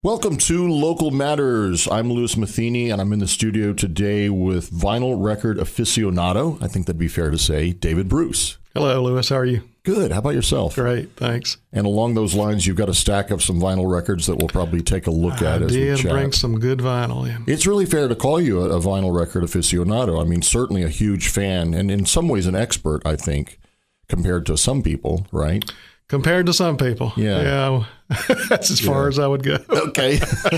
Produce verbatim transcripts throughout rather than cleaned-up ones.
Welcome to Local Matters. I'm Louis Matheny, and I'm in the studio today with vinyl record aficionado, I think that'd be fair to say, David Bruce. Hello, Louis. How are you? Good. How about yourself? Great. Thanks. And along those lines, you've got a stack of some vinyl records that we'll probably take a look at I as we did chat. bring some good vinyl in. It's really fair to call you a, a vinyl record aficionado. I mean, certainly a huge fan, and in some ways an expert, I think, compared to some people, right? Compared to some people. Yeah. Yeah. That's as far yeah. as I would go. Okay.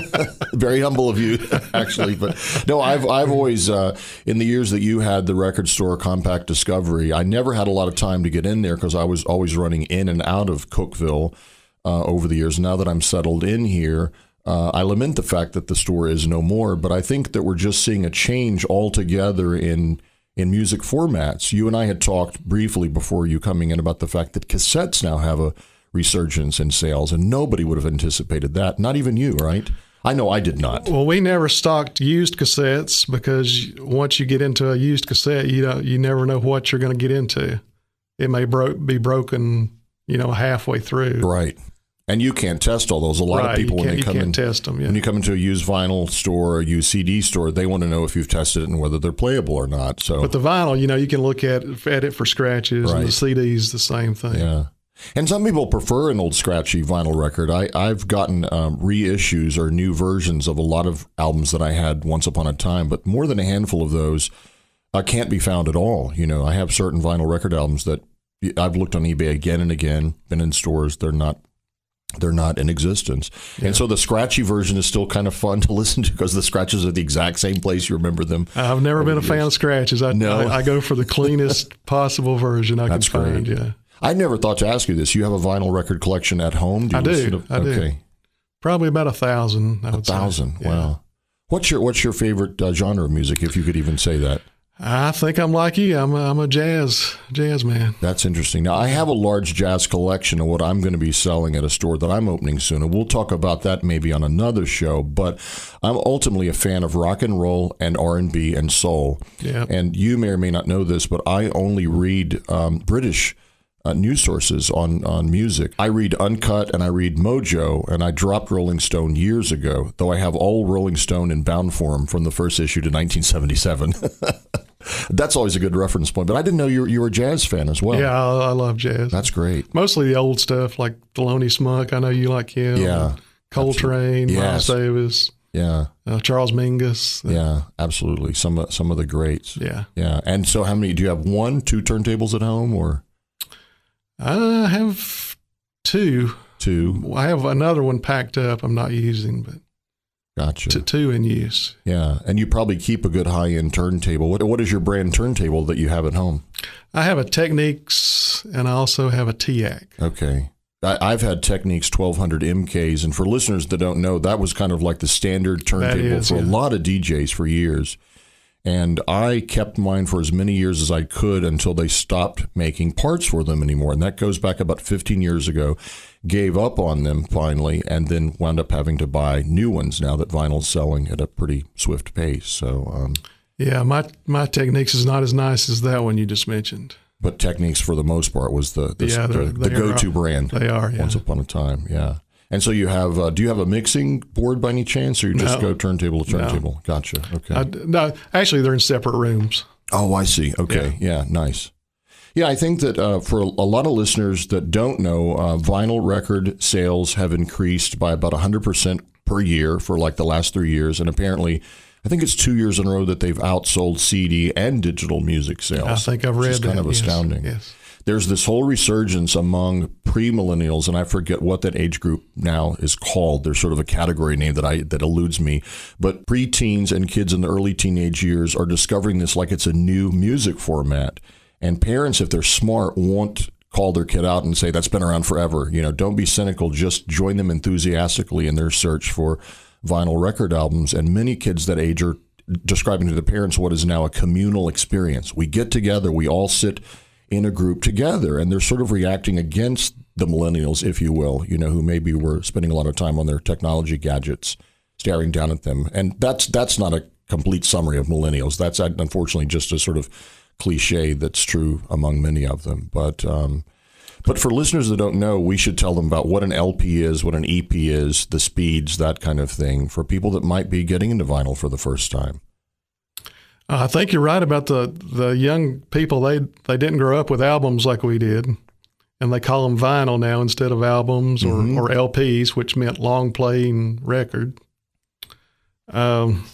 Very humble of you, actually. But no, I've I've always, uh, in the years that you had the record store Compact Discovery, I never had a lot of time to get in there because I was always running in and out of Cookeville uh, over the years. Now that I'm settled in here, uh, I lament the fact that the store is no more. But I think that we're just seeing a change altogether in in music formats. You and I had talked briefly before you coming in about the fact that cassettes now have a resurgence in sales, and nobody would have anticipated that. Not even you, right? I know I did not. Well, we never stocked used cassettes because once you get into a used cassette, you don't, you never know what you're going to get into. It may bro- be broken, you know, halfway through. Right. And you can't test all those. A lot right. of people, you when they you come can't in, test them, yeah. when you come into a used vinyl store or a used C D store, they want to know if you've tested it and whether they're playable or not. So, but the vinyl, you know, you can look at at it for scratches, right. and the C D's the same thing. Yeah. And some people prefer an old scratchy vinyl record. I, I've gotten um, reissues or new versions of a lot of albums that I had once upon a time, but more than a handful of those uh, can't be found at all. You know, I have certain vinyl record albums that I've looked on eBay again and again, been in stores, they're not They're not in existence. Yeah. And so the scratchy version is still kind of fun to listen to because the scratches are the exact same place you remember them. I've never been a fan of scratches. I, no. I, I go for the cleanest possible version I That's can find. Great. Yeah. I never thought to ask you this. You have a vinyl record collection at home? Do you I do. To, I okay. do. Probably about a thousand, I would a thousand. say. Wow. Yeah. What's your What's your favorite uh, genre of music, if you could even say that? I think I'm like you. I'm a, I'm a jazz jazz man. That's interesting. Now, I have a large jazz collection of what I'm going to be selling at a store that I'm opening soon, and we'll talk about that maybe on another show. But I'm ultimately a fan of rock and roll and R and B and soul. Yeah. And you may or may not know this, but I only read um, British uh, news sources on, on music. I read Uncut and I read Mojo, and I dropped Rolling Stone years ago, though I have all Rolling Stone in bound form from the first issue to nineteen seventy-seven. That's always a good reference point. But I didn't know you were, you were a jazz fan as well. Yeah, I, I love jazz. That's great. Mostly the old stuff like Thelonious Monk. I know you like him. Yeah. Coltrane, yes. Miles Davis. Yeah. Uh, Charles Mingus. Yeah, absolutely. Some of, some of the greats. Yeah. Yeah. And so how many, do you have one, two turntables at home or? I have two. Two. I have another one packed up I'm not using, but. Gotcha. T- two in use. Yeah, and you probably keep a good high-end turntable. What What is your brand turntable that you have at home? I have a Technics, and I also have a T A C. Okay. I, I've had Technics twelve hundred M Ks, and for listeners that don't know, that was kind of like the standard turntable is, for yeah. a lot of D Js for years. And I kept mine for as many years as I could until they stopped making parts for them anymore. And that goes back about fifteen years ago. Gave up on them finally, and then wound up having to buy new ones now that vinyl's selling at a pretty swift pace. So, um, yeah, my my Techniques is not as nice as that one you just mentioned. But Techniques, for the most part, was the the, yeah, the, the go-to are, brand. They are, yeah. Once upon a time, yeah. And so you have, uh, do you have a mixing board by any chance, or you just no, go turntable to turntable? No. Gotcha. Okay. I, no, actually, they're in separate rooms. Oh, I see. Okay. Yeah, yeah nice. Yeah, I think that uh, for a lot of listeners that don't know, uh, vinyl record sales have increased by about one hundred percent per year for like the last three years. And apparently, I think it's two years in a row that they've outsold C D and digital music sales. I think I've read which is kind that. of astounding. Yes. yes. There's this whole resurgence among pre-millennials, and I forget what that age group now is called. There's sort of a category name that I that eludes me. But pre-teens and kids in the early teenage years are discovering this like it's a new music format. And parents, if they're smart, won't call their kid out and say, that's been around forever. You know, don't be cynical. Just join them enthusiastically in their search for vinyl record albums. And many kids that age are describing to the parents what is now a communal experience. We get together, we all sit in a group together, and they're sort of reacting against the millennials, if you will, you know, who maybe were spending a lot of time on their technology gadgets, staring down at them. And that's that's not a complete summary of millennials. That's unfortunately just a sort of cliche that's true among many of them. But um, But for listeners that don't know, we should tell them about what an L P is, what an E P is, the speeds, that kind of thing, for people that might be getting into vinyl for the first time. Uh, I think you're right about the, the young people. They they didn't grow up with albums like we did, and they call them vinyl now instead of albums or, mm-hmm. or L Ps, which meant long playing record. Um,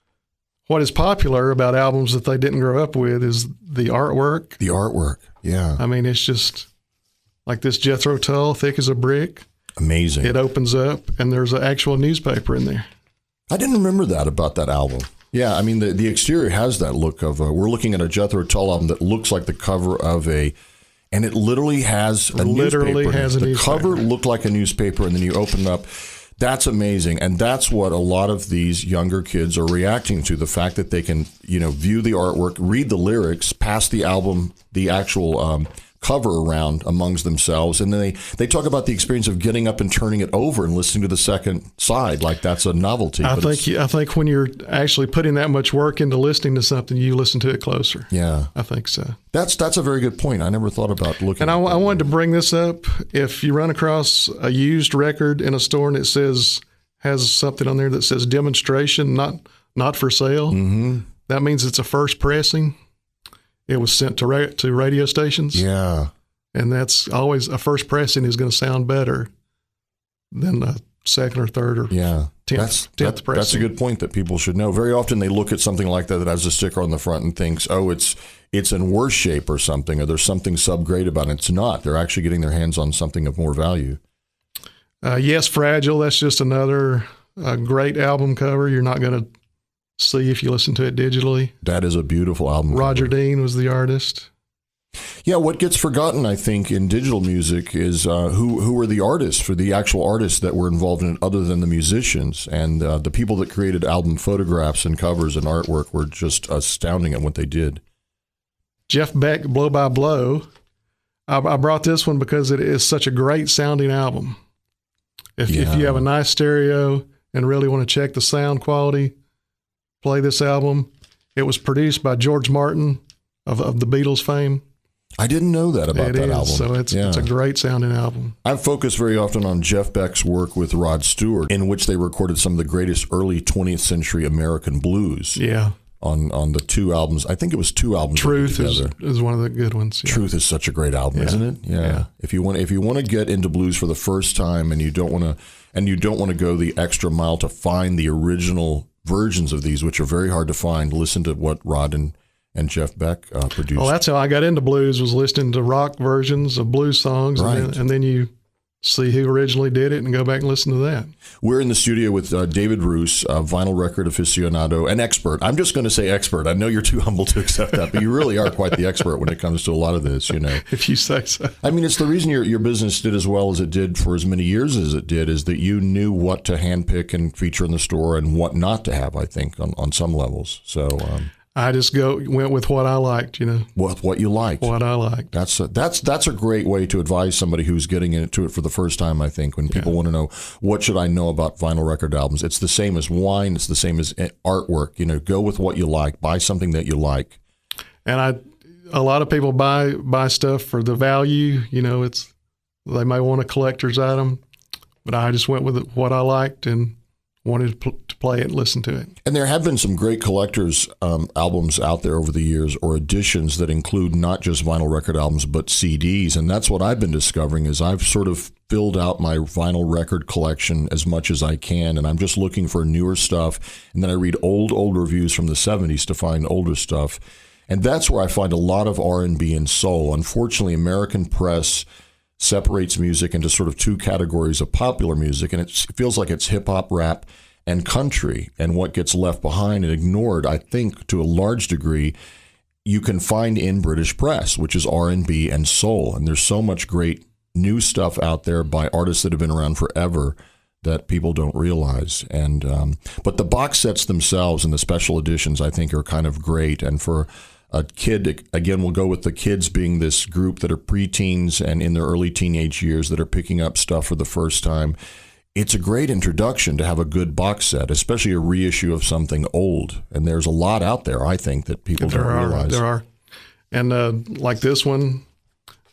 what is popular about albums that they didn't grow up with is the artwork. The artwork, yeah. I mean, it's just like this Jethro Tull, thick as a brick. Amazing. It opens up, and there's an actual newspaper in there. I didn't remember that about that album. Yeah, I mean, the, the exterior has that look of, a, we're looking at a Jethro Tull album that looks like the cover of a, and it literally has a literally newspaper. Has a the newspaper. cover looked like a newspaper, and then you open it up. That's amazing, and that's what a lot of these younger kids are reacting to, the fact that they can, you know, view the artwork, read the lyrics, pass the album, the actual um, cover around amongst themselves, and then they, they talk about the experience of getting up and turning it over and listening to the second side, like that's a novelty. I think I think when you're actually putting that much work into listening to something, you listen to it closer. Yeah. I think so. That's that's a very good point. I never thought about looking and at I, that. I wanted to bring this up. If you run across a used record in a store and it says, has something on there that says demonstration, not not for sale, mm-hmm. that means it's a first pressing. It was sent to ra- to radio stations. Yeah. And that's always, a first pressing is going to sound better than a second or third or yeah. tenth, that's, tenth that, pressing. That's a good point that people should know. Very often they look at something like that that has a sticker on the front and thinks, oh, it's it's in worse shape or something, or there's something sub-grade about it. It's not. They're actually getting their hands on something of more value. Uh, yes, Fragile. That's just another uh, great album cover. You're not going to see if you listen to it digitally. That is a beautiful album. Roger cover. Dean was the artist. Yeah, what gets forgotten, I think, in digital music is uh, who who were the artists, for the actual artists that were involved in it other than the musicians. And uh, the people that created album photographs and covers and artwork were just astounding at what they did. Jeff Beck, Blow by Blow. I, I brought this one because it is such a great sounding album. If, Yeah. if you have a nice stereo and really want to check the sound quality, play this album. It was produced by George Martin of, of the Beatles fame. I didn't know that about It that is, album. so it's Yeah. it's a great sounding album. I've focused very often on Jeff Beck's work with Rod Stewart, in which they recorded some of the greatest early twentieth century American blues Yeah. on, on the two albums. I think it was two albums. Truth is, together. is one of the good ones. Yeah. Truth is such a great album, Yeah. isn't it? Yeah. Yeah. If you want, if you want to get into blues for the first time, and you don't want to, and you don't want to go the extra mile to find the original versions of these, which are very hard to find, listen to what Rod and, and Jeff Beck uh, produced. Well, that's how I got into blues, was listening to rock versions of blues songs. Right. And then, and then you see who originally did it and go back and listen to that. We're in the studio with uh, David Roos, a vinyl record aficionado, an expert. I'm just going to say expert. I know you're too humble to accept that, but you really are quite the expert when it comes to a lot of this, you know. If you say so. I mean, it's the reason your your business did as well as it did for as many years as it did, is that you knew what to handpick and feature in the store and what not to have, I think, on, on some levels. So um, I just go went with what I liked, you know, what what you liked. what I liked. That's a, that's that's a great way to advise somebody who's getting into it for the first time, I think, when people Yeah. want to know, what should I know about vinyl record albums? It's the same as wine. It's the same as artwork. You know, go with what you like. Buy something that you like. And I, a lot of people buy buy stuff for the value. You know, it's they may want a collector's item, but I just went with what I liked and wanted to, pl- to play it and listen to it. And there have been some great collectors' um, albums out there over the years, or editions that include not just vinyl record albums, but C Ds. And that's what I've been discovering, is I've sort of filled out my vinyl record collection as much as I can. And I'm just looking for newer stuff. And then I read old, old reviews from the seventies to find older stuff. And that's where I find a lot of R and B and soul. Unfortunately, American press separates music into sort of two categories of popular music, and it's, it feels like it's hip hop, rap, and country. And what gets left behind and ignored, I think, to a large degree, you can find in British press, which is R and B and soul. And there's so much great new stuff out there by artists that have been around forever that people don't realize. And um, but the box sets themselves and the special editions, I think, are kind of great. And for a kid, again, we'll go with the kids being this group that are preteens and in their early teenage years that are picking up stuff for the first time. It's a great introduction to have a good box set, especially a reissue of something old. And there's a lot out there, I think, that people There don't are, realize. there are. And uh, like this one,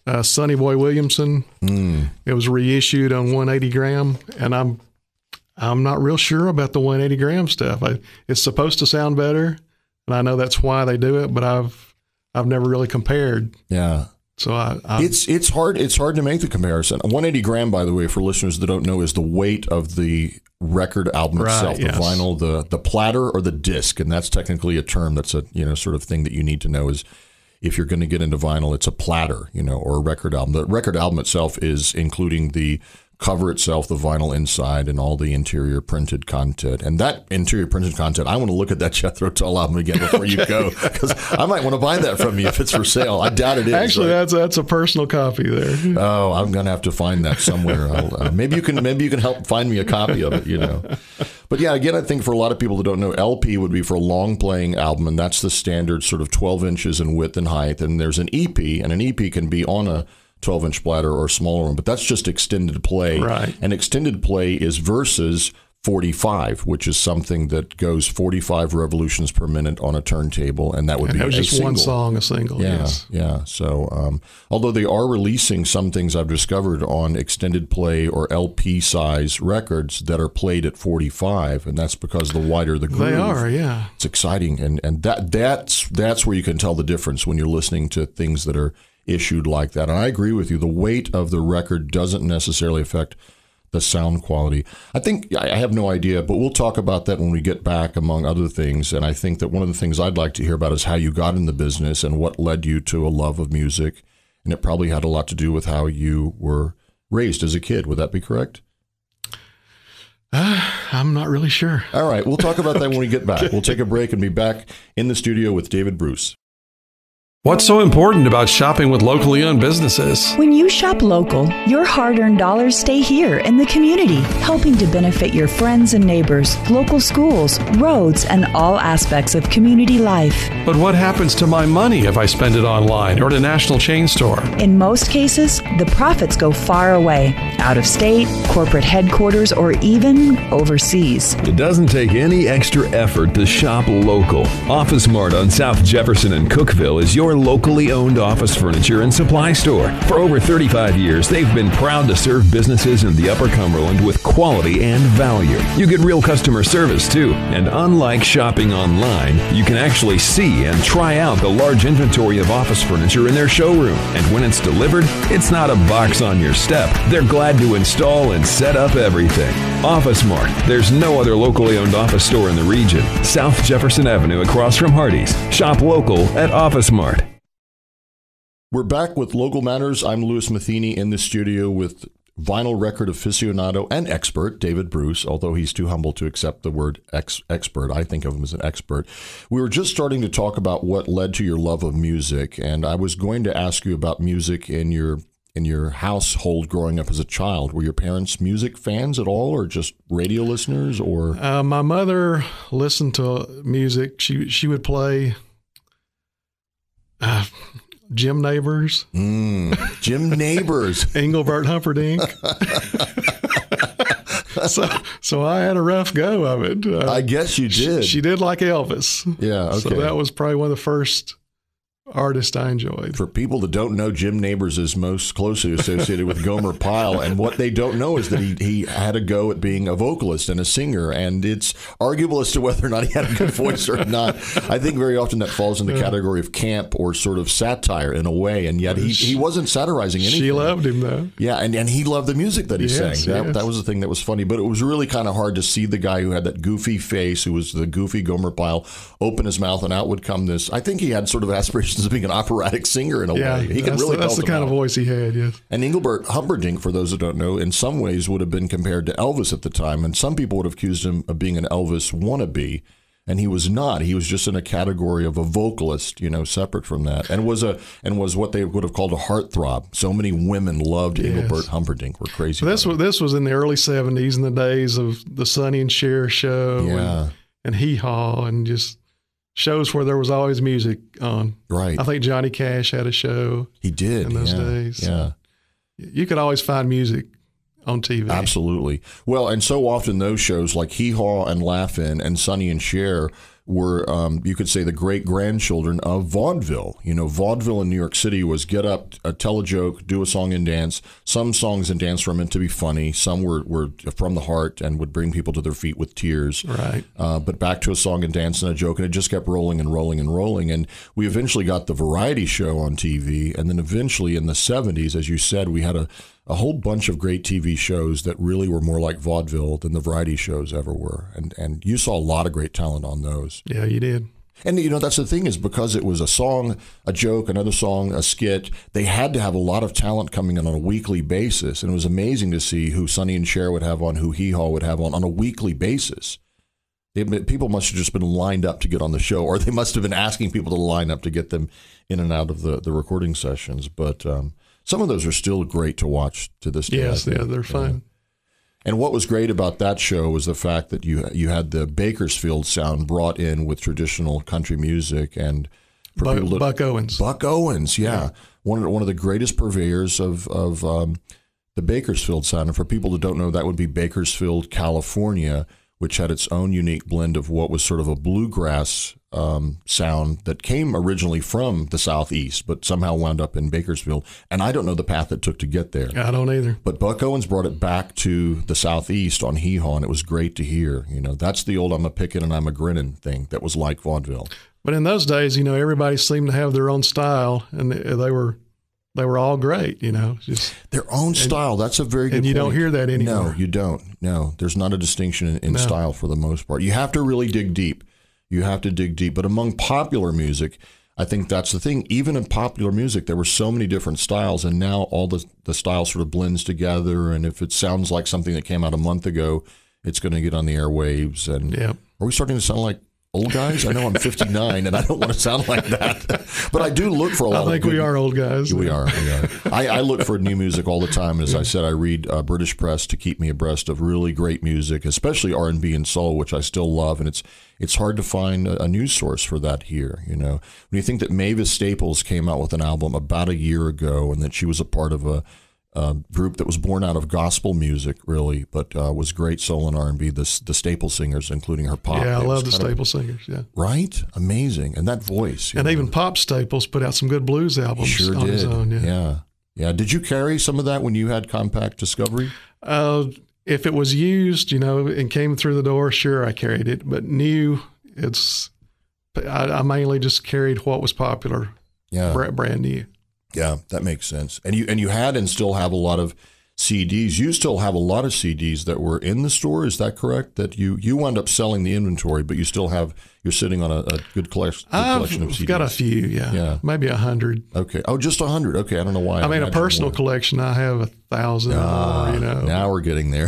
uh, Sonny Boy Williamson. Mm. It was reissued on one eighty gram, and I'm I'm not real sure about the one eighty gram stuff. I, it's supposed to sound better, and I know that's why they do it, but I've I've never really compared. Yeah. So I, I, it's it's hard it's hard to make the comparison. one eighty gram, by the way, for listeners that don't know, is the weight of the record album right, itself, yes. the vinyl, the the platter or the disc, and that's technically a term. That's a you know sort of thing that you need to know is if you're going to get into vinyl, it's a platter, you know, or a record album. The record album itself is including the cover itself, the vinyl inside, and all the interior printed content. And that interior printed content, I want to look at that Jethro Tull album again before okay. you go, because I might want to buy that from you if it's for sale. I doubt it is. Actually, right? that's that's a personal copy there. Oh, I'm going to have to find that somewhere. Uh, maybe you can maybe you can help find me a copy of it, you know. But yeah, again, I think for a lot of people that don't know, L P would be for a long playing album, and that's the standard sort of twelve inches in width and height. And there's an E P, and an E P can be on a twelve inch platter or smaller one, but that's just extended play. Right. And extended play is versus forty-five, which is something that goes forty-five revolutions per minute on a turntable, and that would and be that was a just single. one song, a single. Yeah, yes. yeah. So, um, although they are releasing some things I've discovered on extended play or L P size records that are played at forty-five, and that's because the wider the groove. They are, yeah. It's exciting, and and that that's that's where you can tell the difference when you're listening to things that are issued like that. And I agree with you. The weight of the record doesn't necessarily affect the sound quality. I think, I have no idea, but we'll talk about that when we get back, among other things. And I think that one of the things I'd like to hear about is how you got in the business and what led you to a love of music. And it probably had a lot to do with how you were raised as a kid. Would that be correct? Uh, I'm not really sure. All right. We'll talk about that when we get back. We'll take a break and be back in the studio with David Bruce. What's so important about shopping with locally owned businesses? When you shop local, your hard-earned dollars stay here in the community, helping to benefit your friends and neighbors, local schools, roads, and all aspects of community life. But what happens to my money if I spend it online or at a national chain store? In most cases, the profits go far away, out of state, corporate headquarters, or even overseas. It doesn't take any extra effort to shop local. Office Mart on South Jefferson and Cookeville is your locally owned office furniture and supply store. For over thirty-five years, they've been proud to serve businesses in the Upper Cumberland with quality and value. You get real customer service too, and unlike shopping online, you can actually see and try out the large inventory of office furniture in their showroom. And when it's delivered, it's not a box on your step. They're glad to install and set up everything. Office Mart. There's no other locally owned office store in the region. South Jefferson Avenue across from Hardee's. Shop local at Office Mart. We're back with Local Matters. I'm Louis Matheny in the studio with vinyl record aficionado and expert David Bruce, although he's too humble to accept the word ex- expert. I think of him as an expert. We were just starting to talk about what led to your love of music, and I was going to ask you about music in your in your household growing up as a child. Were your parents music fans at all, or just radio listeners? Or uh, my mother listened to music. She she would play Uh, Jim Neighbors. Mm, Jim Neighbors. Engelbert Humperdinck. so so I had a rough go of it. Uh, I guess you did. She, she did like Elvis. Yeah, okay. So that was probably one of the first artists I enjoyed. For people that don't know, Jim Neighbors is most closely associated with Gomer Pyle, and what they don't know is that he, he had a go at being a vocalist and a singer, and it's arguable as to whether or not he had a good voice or not. I think very often that falls in the category of camp or sort of satire in a way, and yet he, he wasn't satirizing anything. She loved him, though. Yeah, and, and he loved the music that he yes, sang. That, yes. that was the thing that was funny, but it was really kind of hard to see the guy who had that goofy face, who was the goofy Gomer Pyle, open his mouth, and out would come this. I think he had sort of aspirations of being an operatic singer in a yeah, way. He could that's really the, that's belt the kind out. of voice he had, yes. And Engelbert Humperdinck, for those that don't know, in some ways would have been compared to Elvis at the time, and some people would have accused him of being an Elvis wannabe, and he was not. He was just in a category of a vocalist, you know, separate from that, and was a and was what they would have called a heartthrob. So many women loved yes. Engelbert Humperdinck. Were crazy. So this was this was in the early seventies, in the days of the Sonny and Cher show, yeah, and, and Hee Haw, and just shows where there was always music on. Right. I think Johnny Cash had a show. He did in those yeah, days. Yeah. You could always find music on T V. Absolutely. Well, and so often those shows like Hee Haw and Laugh-In and Sonny and Cher were, um, you could say, the great-grandchildren of vaudeville. You know, vaudeville in New York City was get up, uh, tell a joke, do a song and dance. Some songs and dance were meant to be funny. Some were, were from the heart and would bring people to their feet with tears. Right. Uh, but back to a song and dance and a joke, and it just kept rolling and rolling and rolling. And we eventually got the variety show on T V, and then eventually in the seventies, as you said, we had a, a whole bunch of great T V shows that really were more like vaudeville than the variety shows ever were. And and you saw a lot of great talent on those. Yeah, you did. And, you know, that's the thing is because it was a song, a joke, another song, a skit, they had to have a lot of talent coming in on a weekly basis. And it was amazing to see who Sonny and Cher would have on, who Hee Haw would have on, on a weekly basis. They, people must have just been lined up to get on the show, or they must have been asking people to line up to get them in and out of the, the recording sessions. But um, some of those are still great to watch to this day. Yes, yeah, they're fun. Yeah. And what was great about that show was the fact that you you had the Bakersfield sound brought in with traditional country music and for Buck, people to, Buck Owens. Buck Owens, yeah, yeah. one of one of the greatest purveyors of of um, the Bakersfield sound. And for people that don't know, that would be Bakersfield, California, which had its own unique blend of what was sort of a bluegrass um, sound that came originally from the Southeast, but somehow wound up in Bakersfield. And I don't know the path it took to get there. I don't either. But Buck Owens brought it back to the Southeast on Hee Haw, and it was great to hear. You know, that's the old I'm a pickin' and I'm a grinnin' thing that was like vaudeville. But in those days, you know, everybody seemed to have their own style, and they were they were all great, you know. Just their own style. And, that's a very good And you point. don't hear that anymore. No, you don't. No, there's not a distinction in, in no. style for the most part. You have to really dig deep. You have to dig deep. But among popular music, I think that's the thing. Even in popular music, there were so many different styles, and now all the, the style sort of blends together. And if it sounds like something that came out a month ago, it's going to get on the airwaves. And yep. Are we starting to sound like old guys? I know I'm fifty-nine, and I don't want to sound like that. But I do look for a lot of I think good, we are old guys. We are. We are. I, I look for new music all the time. As I said, I read uh, British press to keep me abreast of really great music, especially R and B and soul, which I still love. And it's it's hard to find a, a news source for that here. You know, when you think that Mavis Staples came out with an album about a year ago, and that she was a part of a Uh, group that was born out of gospel music, really, but uh, was great soul and R and B. The the Staple Singers, including her pop. Yeah, I it love the Staple of, Singers. Yeah, right, amazing, and that voice. And know. even Pop Staples put out some good blues albums. He sure on did. His own, yeah. yeah, yeah. Did you carry some of that when you had Compact Discovery? Uh, if it was used, you know, and came through the door, sure, I carried it. But new, it's I, I mainly just carried what was popular. Yeah, brand, brand new. Yeah, that makes sense. And you and you had and still have a lot of C Ds. You still have a lot of C Ds that were in the store. Is that correct? That you you wound up selling the inventory, but you still have you're sitting on a, a good, collect, good collection of C Ds. I've got a few, yeah, yeah, maybe a hundred. Okay. Oh, just a hundred. Okay, I don't know why. I, I mean, a personal more. collection, I have a thousand. Ah, more, you know. Now we're getting there.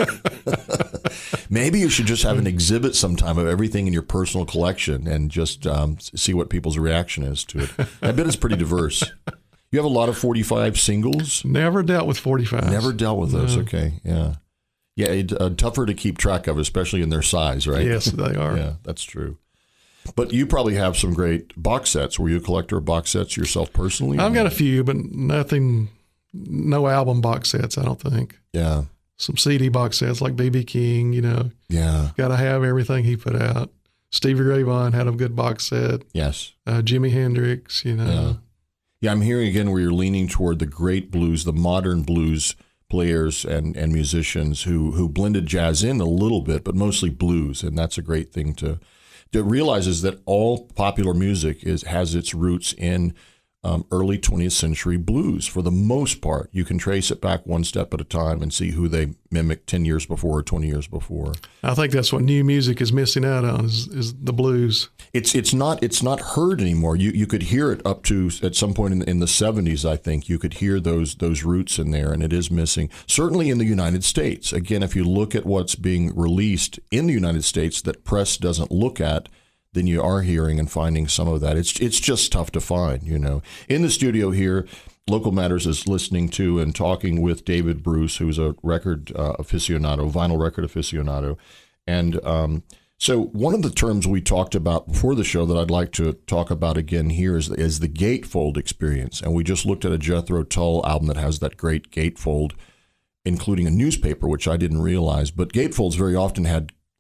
Maybe you should just have an exhibit sometime of everything in your personal collection and just um, see what people's reaction is to it. I bet it's pretty diverse. You have a lot of forty-five singles? Never dealt with forty-fives. Never dealt with those. No. Okay, yeah. Yeah, it, uh, tougher to keep track of, especially in their size, right? Yes, they are. Yeah, that's true. But you probably have some great box sets. Were you a collector of box sets yourself personally? I've got a few, but nothing, no album box sets, I don't think. Yeah. Some C D box sets like B B King, you know. Yeah. Got to have everything he put out. Stevie Ray Vaughan had a good box set. Yes. Uh, Jimi Hendrix, you know. Yeah. Yeah, I'm hearing again where you're leaning toward the great blues, the modern blues players and, and musicians who, who blended jazz in a little bit, but mostly blues. And that's a great thing to, to realize is that all popular music is has its roots in um, early twentieth century blues. For the most part, you can trace it back one step at a time and see who they mimicked ten years before or twenty years before. I think that's what new music is missing out on is, is the blues. It's it's not it's not heard anymore. You you could hear it up to at some point in, in the seventies. I think you could hear those those roots in there, and it is missing. Certainly in the United States. Again, if you look at what's being released in the United States that press doesn't look at, then you are hearing and finding some of that. It's it's just tough to find. You know, in the studio here, Local Matters is listening to and talking with David Bruce, who's a record uh, aficionado, vinyl record aficionado, and. Um, So one of the terms we talked about before the show that I'd like to talk about again here is, is the gatefold experience. And we just looked at a Jethro Tull album that has that great gatefold, including a newspaper, which I didn't realize. But gatefolds very often had,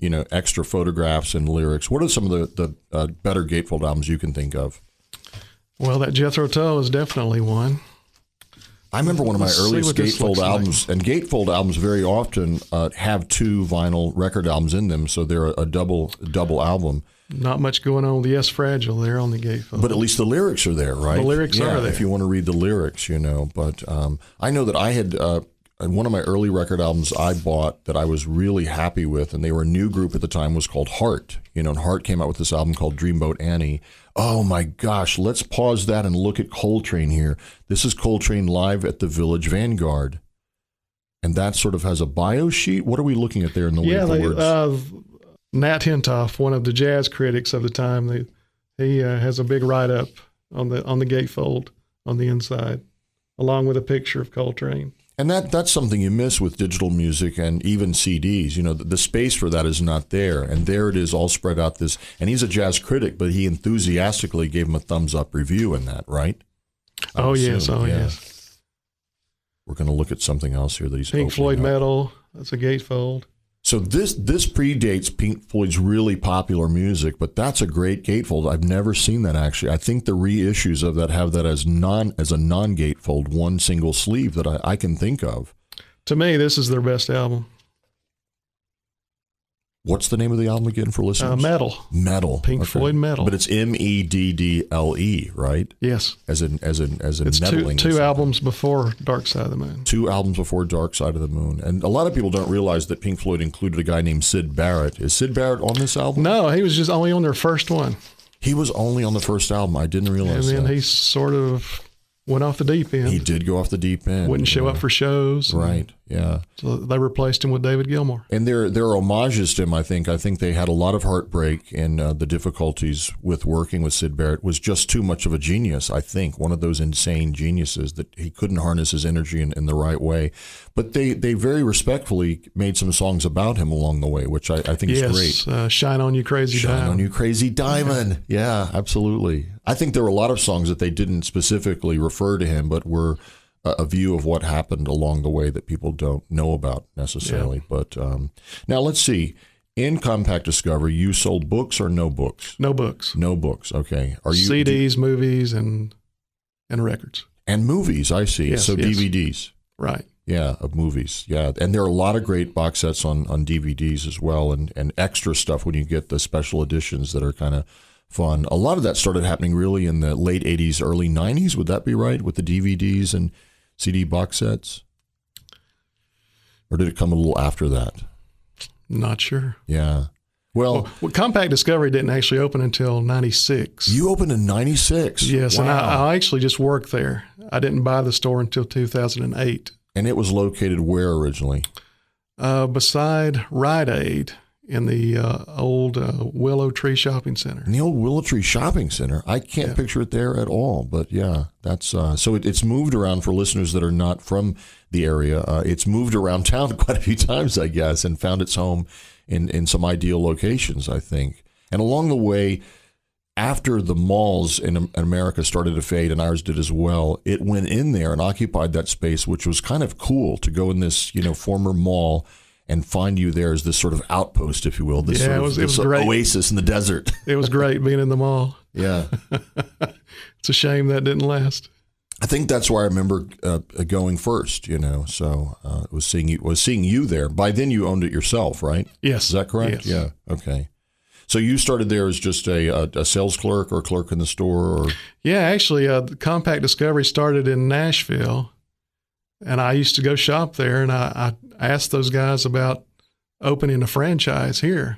you know, extra photographs and lyrics. What are some of the, the uh, better gatefold albums you can think of? Well, that Jethro Tull is definitely one. I remember one of my Let's earliest gatefold albums, like. and gatefold albums very often uh, have two vinyl record albums in them, so they're a, a double double album. Not much going on with the Yes Fragile there on the gatefold. But at least the lyrics are there, right? The lyrics yeah, are there. If you want to read the lyrics, you know. But um, I know that I had uh, one of my early record albums I bought that I was really happy with, and they were a new group at the time, was called Heart. You know, and Heart came out with this album called Dreamboat Annie. Oh my gosh, let's pause that and look at Coltrane here. This is Coltrane live at the Village Vanguard. And that sort of has a bio sheet. What are we looking at there in the way yeah, of the they, words? Uh, Nat Hentoff, one of the jazz critics of the time, they, he uh, has a big write-up on the on the gatefold on the inside, along with a picture of Coltrane. And that that's something you miss with digital music and even C Ds. You know, the, the space for that is not there. And there it is all spread out this. And he's a jazz critic, but he enthusiastically gave him a thumbs-up review in that, right? I Oh, assume, yes. Oh, yeah. yes. We're going to look at something else here that he's Pink opening Floyd up. Metal, that's a gatefold. So this this predates Pink Floyd's really popular music, but that's a great gatefold. I've never seen that actually. I think the reissues of that have that as non as a non gatefold, one single sleeve that I, I can think of. To me, this is their best album. What's the name of the album again for listeners? Uh, Metal. Metal. Pink Okay. Floyd Metal. But it's M E D D L E, right? Yes. As in as in as in It's two, meddling. two albums before Dark Side of the Moon. Two albums before Dark Side of the Moon. And a lot of people don't realize that Pink Floyd included a guy named Syd Barrett. Is Syd Barrett on this album? No, he was just only on their first one. He was only on the first album. I didn't And realize then that. he sort of went off the deep end. He did go off the deep end. Wouldn't show yeah. up for shows. Right, yeah. So they replaced him with David Gilmour. And there, there are homages to him, I think. I think they had a lot of heartbreak, and uh, the difficulties with working with Syd Barrett was just too much of a genius, I think. One of those insane geniuses that he couldn't harness his energy in, in the right way. But they, they very respectfully made some songs about him along the way, which I, I think yes, is great. Uh, Shine On You Crazy Shine Diamond. on You Crazy Diamond. Yeah, absolutely. I think there were a lot of songs that they didn't specifically refer to him, but were a, a view of what happened along the way that people don't know about necessarily. Yeah. But um, now let's see. In Compact Discovery, you sold books or no books? No books. No books. Okay. Are you C Ds, do, movies, and and records. And movies, I see. Yes, so yes. D V Ds. Right. Yeah, of movies. Yeah. And there are a lot of great box sets on, on D V Ds as well, and, and extra stuff when you get the special editions that are kind of fun. A lot of that started happening really in the late eighties, early nineties. Would that be right, with the D V Ds and C D box sets? Or did it come a little after that? Not sure. Yeah. Well, well, well Compact Discovery didn't actually open until ninety-six. You opened in ninety-six? Yes, wow. and I, I actually just worked there. I didn't buy the store until two thousand eight. And it was located where originally? Uh, beside Rite Aid in the uh, old uh, Willow Tree Shopping Center. In the old Willow Tree Shopping Center. I can't yeah. picture it there at all, but yeah, that's uh, so it, it's moved around for listeners that are not from the area. Uh, it's moved around town quite a few times, I guess, and found its home in, in some ideal locations, I think. And along the way, after the malls in America started to fade, and ours did as well, it went in there and occupied that space, which was kind of cool to go in this, you know, former mall and find you there as this sort of outpost, if you will, this yeah, sort it was, of it was great. oasis in the desert. It was great being in the mall. Yeah. It's a shame that didn't last. I think that's why I remember uh, going first, you know, so uh, was seeing you, was seeing you there. By then you owned it yourself, right? Yes. Is that correct? Yes. Yeah. Okay. So you started there as just a, a, a sales clerk or clerk in the store? Or? Yeah, actually, uh, the Compact Discovery started in Nashville, and I used to go shop there, and I, I asked those guys about opening a franchise here,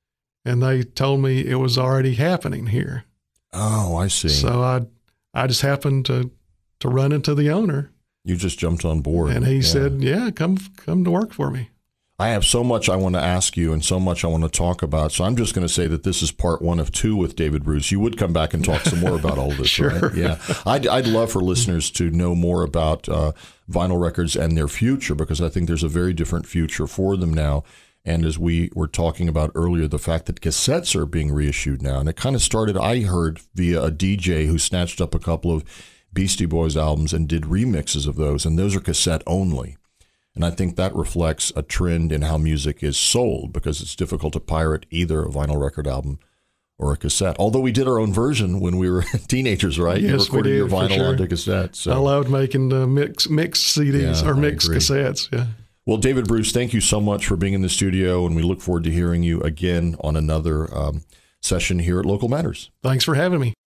and they told me it was already happening here. Oh, I see. So I I just happened to, to run into the owner. You just jumped on board. And he yeah. said, yeah, come come to work for me. I have so much I want to ask you and so much I want to talk about. So I'm just going to say that this is part one of two with David Bruce. You would come back and talk some more about all this, sure. right? Yeah. I'd, I'd love for listeners to know more about uh, vinyl records and their future, because I think there's a very different future for them now. And as we were talking about earlier, the fact that cassettes are being reissued now. And it kind of started, I heard, via a D J who snatched up a couple of Beastie Boys albums and did remixes of those. And those are cassette only. And I think that reflects a trend in how music is sold, because it's difficult to pirate either a vinyl record album or a cassette. Although we did our own version when we were teenagers, right? Yes, you recorded we did, your vinyl sure. onto cassette. So. I loved making the mix mix C Ds Yeah, or I mix agree. cassettes. Yeah. Well, David Bruce, thank you so much for being in the studio, and we look forward to hearing you again on another um, session here at Local Matters. Thanks for having me.